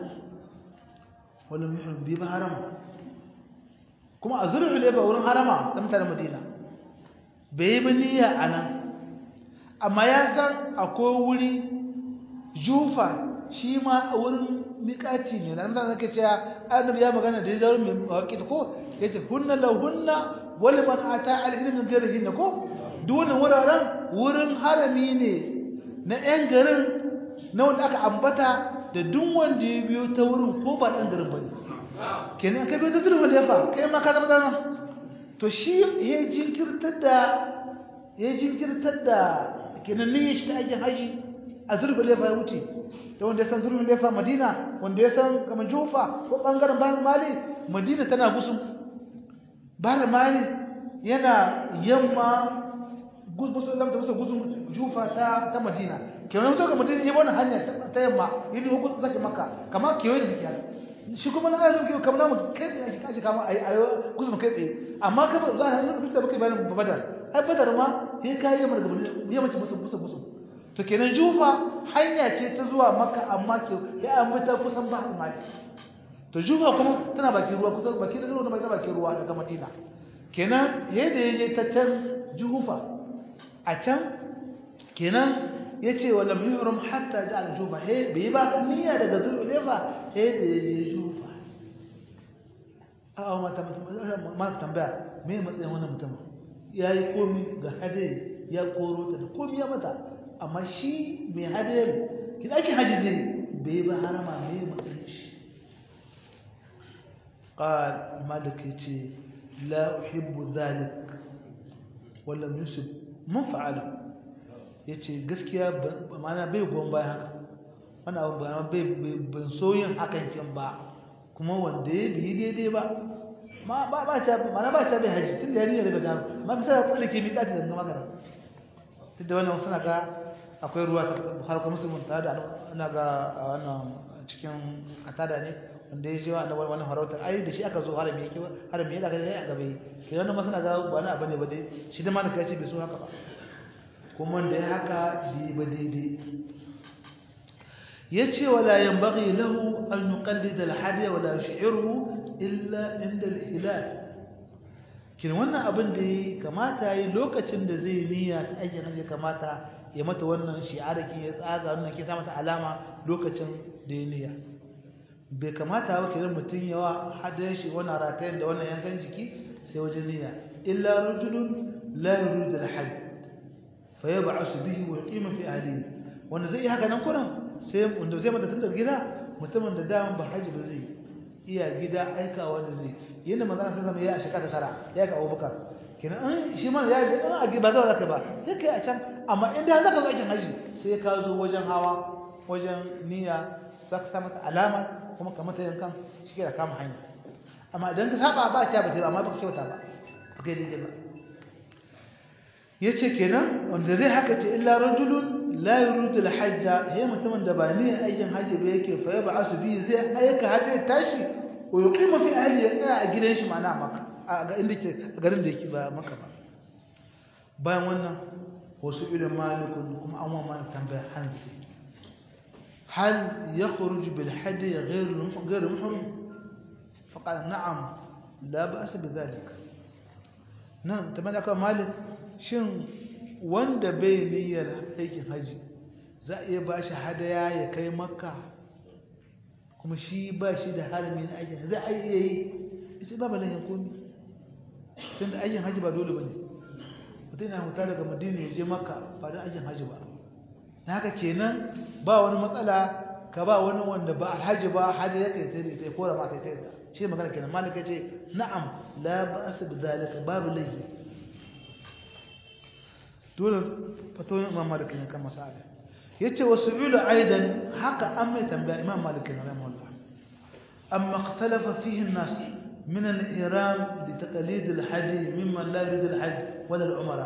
Speaker 1: wala muhrim bi ba harama kuma a zurul leba wurin harama ta mutanen Madina bai yi niyya anan amma ya san akwai wuri Jufa shi ma a wurin miƙati ne nan zan nake cewa annabi ya magana da jarum mai mawaqit ko yace hunna law hunna wal man ata al ilmi min ghairihi ko duwan wuraren wurin harami ne na ɗan garin na wanda aka ambata da duk wanda ya biyo ta wurin ko ba ɗan garin bane kenan ka biyo ta zurfin lefa kai ma ka zama dan to shi ya jinkirtar da ya jinkirtar da kenan ne shi da aikin haji a zurfin lefa ya wuce da wanda ya san zurfin lefa Madina wanda ya san kamar Jufa ko bangaren Bahar Mali Madina tana gusun Bahar Mali yana yamma gusun lamta musu gusun Jufa ta ta Madina kenan to ga Madina yayin wannan hanya ta yamma yin hukunci zaki Makka kamar kewaye da kiyar shi kuma na ayyuka kamar namu kai tsaye kaji kama ai ayo gusun kai tsaye amma ka za a nuna duk da baka bayanin Badar ai Badar ma sai kai yamma daga yamma ce musu musu musu to kenan Jufa hanya ce ta zuwa Makka amma ke ya ambata kusan ba Mali to Jufa kuma tana bakin ruwa kusan bakin ruwa da bakin ruwa daga Madina kenan yadda yaje ta can Jufa a can kenan yace wala yuhram hatta ja'al Jufa he bai ba niyya daga Zulhulaifa he da yaje Jufa a mata ma tambaya me matsayin wannan mutum yayi komi ga hade ya koro ta da komi ya mata amma shi mai hadiyar kin ake haji ne bai ba harama ne matsayin shi qal malik yace la uhibbu dhalik wala yusib man fa'ala yace gaskiya ma'ana bai gon bayan haka wani abu ba ban so yin hakan kin ba kuma wanda ya bi daidai ba ma ba ba ta mana ba ta bai haji tunda ya niyyar daga jami'a ma bisa da tsallake mi kati daga magana tunda wannan suna ga akwai ruwa ta har kuma musulmin ta da ana ga wannan cikin katada ne wanda ya je wa annabi wannan harautar ai da shi aka zo harami yake harami yake ga a gabe ke wannan masana ga ba na abane ba dai shi da malaka ya ce bai so haka ba kuma da ya haka bi ba daidai yace wala yanbaghi lahu an yuqallid al-hadiy wala yash'iruhu illa inda al-hilal kin wannan abin da yi kamata yi lokacin da zai niyya ta aikin haji kamata ya mata wannan shi'araki ya tsaga wannan ke sa mata alama lokacin da ya niyya bai kamata ba kiran mutun yawa hadayen shi wannan ratayen da wannan yankan jiki sai wajen niyya illa rajulun la yuridu al-hajj fa yab'asu bihi wa yuqima fi ahlihi wanda zai yi haka nan kuran sai wanda zai mata tunda gida mutumin da daman ba haji ba zai iya gida aikawa da zai yanda manzo sai zama ya shika ta tara ya ga Abubakar kina an shi ma ya ga an ba za ka ba sai kai a can amma in da zaka zo aikin haji sai ka zo wajen hawa wajen niyya saka sa mata alama kuma ka mata yankan shi ke da kama hanya amma idan ka saba ba ta ba ta amma ba ka kyauta ba ba kai dai ba yace kenan wanda zai haka ce illa rajulun la yuridu al-hajja hay mutumin da ba niyyar aikin haji ba yake fa yab'asu bi zai aika haji tashi ko yuqima fi ahli ya tsaya a gidan shi mana maka a inda ke garin da yake ba maka ba bayan wannan wasu ilmin malikun kuma an wa malik tambaya hanzi hal yakhruj bil hadi ghayr ghayr muhrim faqala na'am la ba'as bi dhalik nan tamam aka malik shin wanda bai niyyar aikin haji za a iya ba shi hadaya ya kai makka kuma shi ba shi da harami na aikin za a iya yi ita ba balahin komi tun da aikin haji ba dole ba ne mutum yana huta daga madina ya je makka ba da aikin haji ba na haka kenan ba wani matsala ka ba wani wanda ba alhaji ba hada ya kai tare ta kora ma kai tare ta shi magana kenan malaka ce na'am la ba'sa bi zalika babu laifi dole fatoyin imam malik ne kan masala yace wasu'ulu aidan haka an mai tambaya imam malik ne rahimahullah amma ikhtalafa fihi an-nas min al-ihram li taqlid al-hadi mimman la yurid al-hajj wala al-umra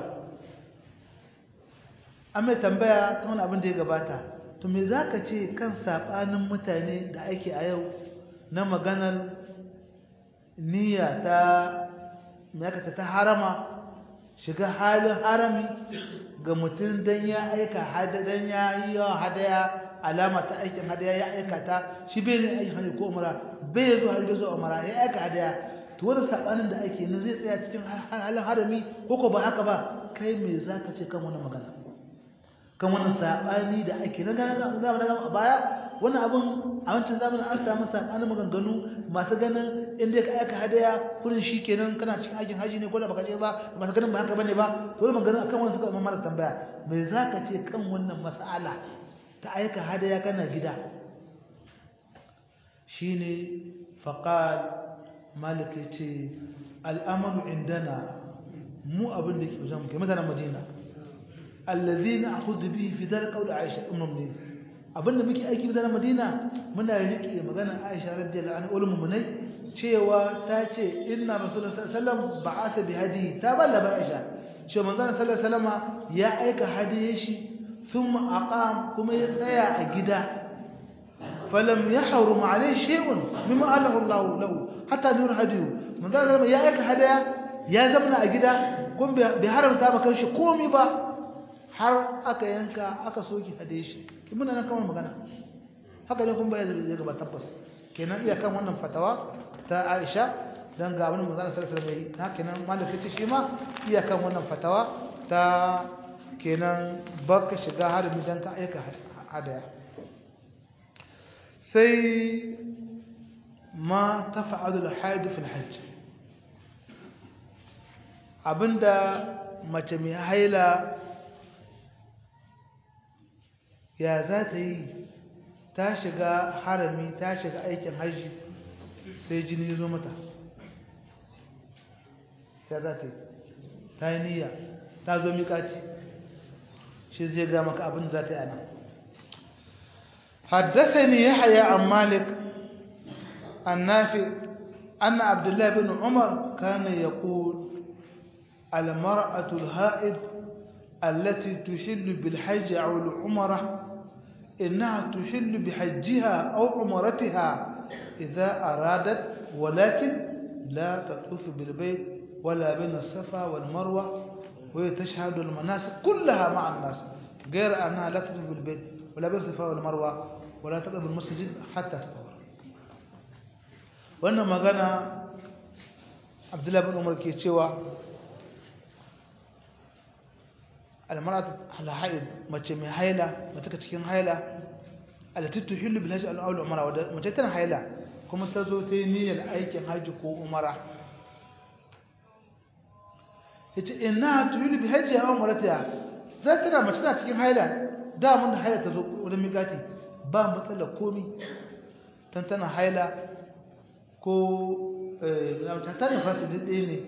Speaker 1: amma tambaya kan abin da ya gabata to me zaka ce kan sabanin mutane da ake a yau na maganar niyya ta me aka ta harama shiga halin harami ga mutum dan ya aika hadadan ya yi yawa hadaya alama ta aikin hadaya ya aikata shi bai ne aikin hajji ko umara bai zo hajji zo umara ya aika hadaya to wani sabanin da ake nan zai tsaya cikin halin harami ko ko ba haka ba kai me zaka ce kan wannan magana kan wannan sabani da ake na ga zamanin a baya wannan abun a wancan zamanin an samu sabanin maganganu masu ganin inda ka aika hadaya kullun shikenan kana cikin aikin haji ne ko da baka je ba masu ganin ba haka bane ba to maganganu akan wannan suka mamar tambaya me zaka ce kan wannan mas'ala ta aika hadaya kana gida shine faqal malik yace al'amaru indana mu abin da ke wajen mu kai mutanen Madina allazina akhudhu bihi fi dhalika qawl Aisha ummul mu'minin abinda muke aiki da Madina muna rike magana Aisha radiyallahu anha ulul mu'minai cewa ta ce inna rasulullahi sallallahu alaihi wasallam ba'atha bi hadihi ta balla ba Aisha cewa manzon sallallahu alaihi wasallam ya aika hadiye shi thumma aqam kuma ya tsaya a gida falam yahrum alayhi shay'un mimma alahu Allah lahu hatta nur hadiyu manzon sallallahu ya aika hadaya ya zamna a gida kun bai haramta ba kanshi komai ba har aka yanka aka soki hadiye shi muna nan kan magana haka ne kun bayar da gaba tabbas kenan iya kan wannan fatawa ta Aisha dan ga abin manzon sallallahu alaihi wasallam haka nan malaka ce shi ma iya kan wannan fatawa ta kenan baka shiga harbi dan ka aika hadaya sai ma tafa'alu al-haid fi al-hajj abinda mace mai haila ya za ta yi ta shiga harami ta shiga aikin hajji sai jini zo mata ya za ta yi ta yi niyya ta zo miƙaci shi zai ga maka abin za ta yi ana حدثني يحيى عن مالك النافع أن عبد الله بن عمر كان يقول المرأة الهائد التي تحل بالحج أو العمرة إنها تحل بحجها أو عمرتها إذا أرادت ولكن لا تطوف بالبيت ولا بين الصفا والمروة وهي تشهد المناسك كلها مع الناس غير أنها لا تطوف بالبيت ولا بين الصفا والمروة ولا تقرب المسجد حتى تطهر. wannan magana Abdullah bin Umar ke cewa almaratu alhaid mace mai haila mace ta cikin haila alati tuhillu bil hajj al umra mace tana haila kuma ta zo ta yi niyyar aikin haji ko umara yace inna tuhillu bi hajji aw umratiha za ta mace tana cikin haila da mun da haila ta zo wurin migati ba matsala komi tan tana haila ko ta tana fasi dade ne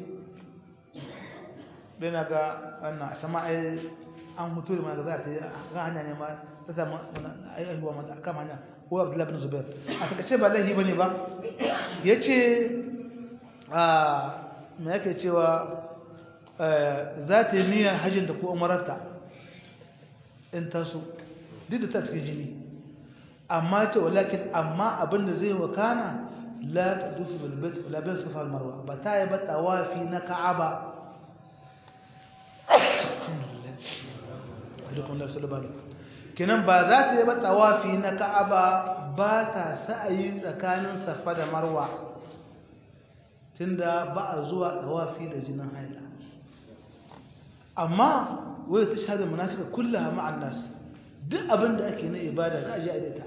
Speaker 1: bena ga wannan sama ai an hutu da maza ta ga hanya ne ma ta samu ai aiwa mata kama hanya ko Abdullah bin Zubair a take ba lahi bane ba yace a me yake cewa za ta yi niyyar hajjin da ko umararta in taso duk da ta cikin jini amma ce walakin amma abinda zai wakana la tadufu bil bait wala bil safa wal marwa ba ta yi ba tawafi na ka'aba kenan ba za ta yi ba tawafi na ka'aba ba ta sa'ayi tsakanin safa da marwa tunda ba a zuwa tawafi da jinin haila amma wai ta shahada munasika kullaha ma'an nas duk abin da ake na ibada za a ji a ita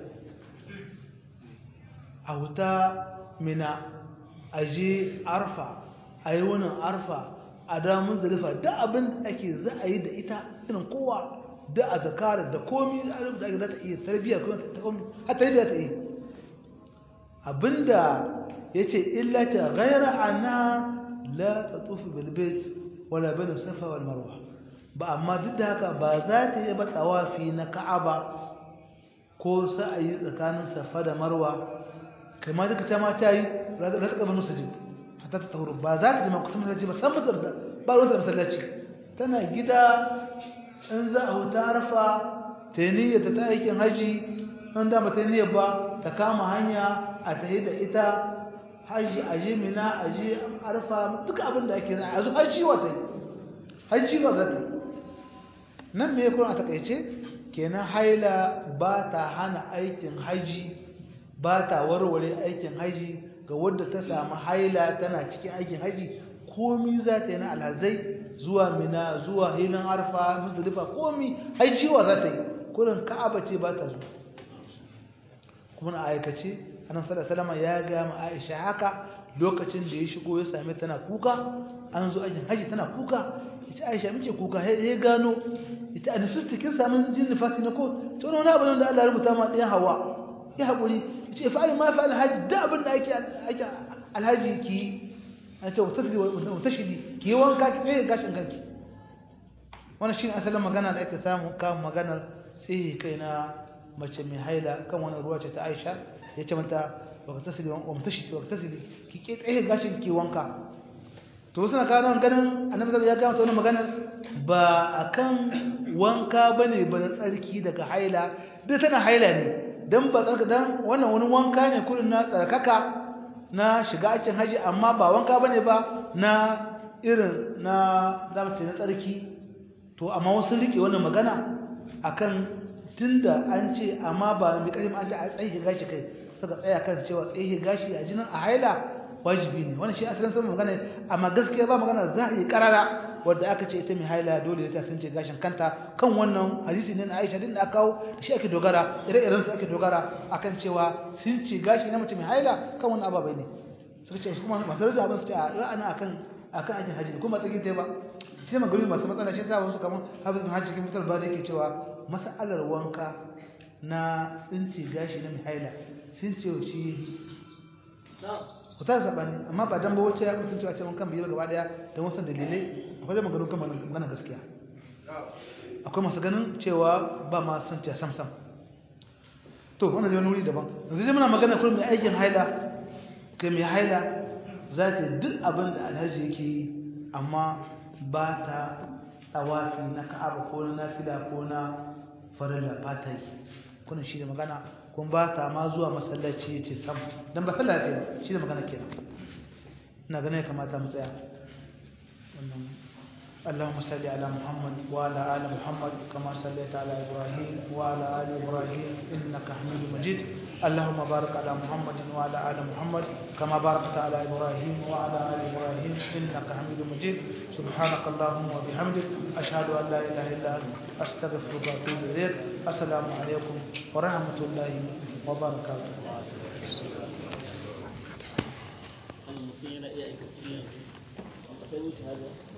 Speaker 1: a wuta mina a je arfa a yi wannan arfa a damun zalifa duk abin da ake za a yi da ita irin kowa da a zakarar da komi da abin da ake za ta iya tarbiyyar kuma ta komi har tarbiyyar ta iya abinda ya ce illa ta gaira ana la ta tufi bilbet wala bane safa wal marwa ba amma duk da haka ba za ta yi ba tawafi na ka'aba ko sa'ayi tsakanin safa da marwa kamar duka ta ma ta yi ratsa ban masjid hatta ta tahuru ba za ta ji ma kusa masallaci ba san mutar ba ruwan masallaci tana gida in za a huta arfa ta niyyar ta aikin haji nan da mata niyyar ba ta kama hanya a tahi da ita haji aje mina aje arfa duka abin da ake za a zo haji wa ta yi haji wa za ta yi nan me kuma a takaice kenan haila ba ta hana aikin haji ba ta warware aikin haji ga wadda ta samu haila tana cikin aikin haji komi za ta yi na alhazai zuwa mina zuwa hilin arfa muzdalifa komi hajiwa za ta yi kurin ka'aba ce ba ta zuwa kuma na aikace annabi sallallahu alaihi wasallam ya ga ma Aisha haka lokacin da ya shigo ya same tana kuka an zo aikin haji tana kuka ita Aisha muke kuka ya gano ita anfista kin samu jin nifasi na ko to wani abin da Allah ya rubuta ma ɗayan Hawa ya haƙuri yace fa'al ma fa'al haji da abin da ake ake alhaji ki an ce tasiri wa tashidi ki wanka ki tsaye gashin kanki wannan shine asalin magana da ake samu kan maganar sai kai na mace mai haila kan wannan ruwa ce ta Aisha yace mata wa tasiri wa tashidi wa tasiri ki ke tsaye gashin ki wanka to suna kawo ganin annabi sallallahu alaihi wasallam ya ga wannan maganar ba akan wanka bane ba na tsarki daga haila duk tana haila ne dan ba tsarka dan wannan wani wanka ne kullun na tsarkaka na shiga cikin haji amma ba wanka bane ba na irin na zamace na tsarki to amma wasu rike wannan magana akan tunda an ce amma ba mai karim an ce a tsaye gashi kai saka tsaya kan cewa tsaye gashi a jinin a haila wajibi ne wannan shi asalin sun magana amma gaskiya ba magana zahiri karara wanda aka ce ita mai haila dole ta sun ce gashin kanta kan wannan hadisi ne na Aisha din da aka kawo da shi ake dogara ire-iren su ake dogara akan cewa sun ce gashi na mace mai haila kan wannan ababai ne suka ce kuma masu rajin abin su ce a ana akan akan aikin haji kuma tsaki ta ba shi magana masu matsala shi sa wasu kamar hafizin haji cikin misal ba da yake cewa mas'alar wanka na tsinci gashi na mai haila sun ce shi ku ta sabani amma ba dan ba wace ya mutunci a cikin kan biyar gaba daya dan wasan dalilai akwai da magana kan magana gaskiya akwai masu ganin cewa ba ma san ta samsam to wannan zai wani wuri daban yanzu zai muna magana kullum mai aikin haila kai mai haila za ta duk abin da alhaji yake yi amma ba ta tawafi na ka'aba ko na nafila ko na farilla ba ta yi kullum shi da magana kun ba ta ma zuwa masallaci ce sam dan ba sallah ce shi da magana kenan ina ganin ya kamata mu tsaya wannan اللهم صل على محمد وعلى آل محمد كما صليت على إبراهيم وعلى آل إبراهيم إنك حميد مجيد اللهم بارك على محمد وعلى آل محمد كما باركت على إبراهيم وعلى آل إبراهيم إنك حميد مجيد سبحانك اللهم وبحمدك أشهد أن لا إله إلا أنت أستغفرك وأتوب إليك السلام عليكم ورحمة الله وبركاته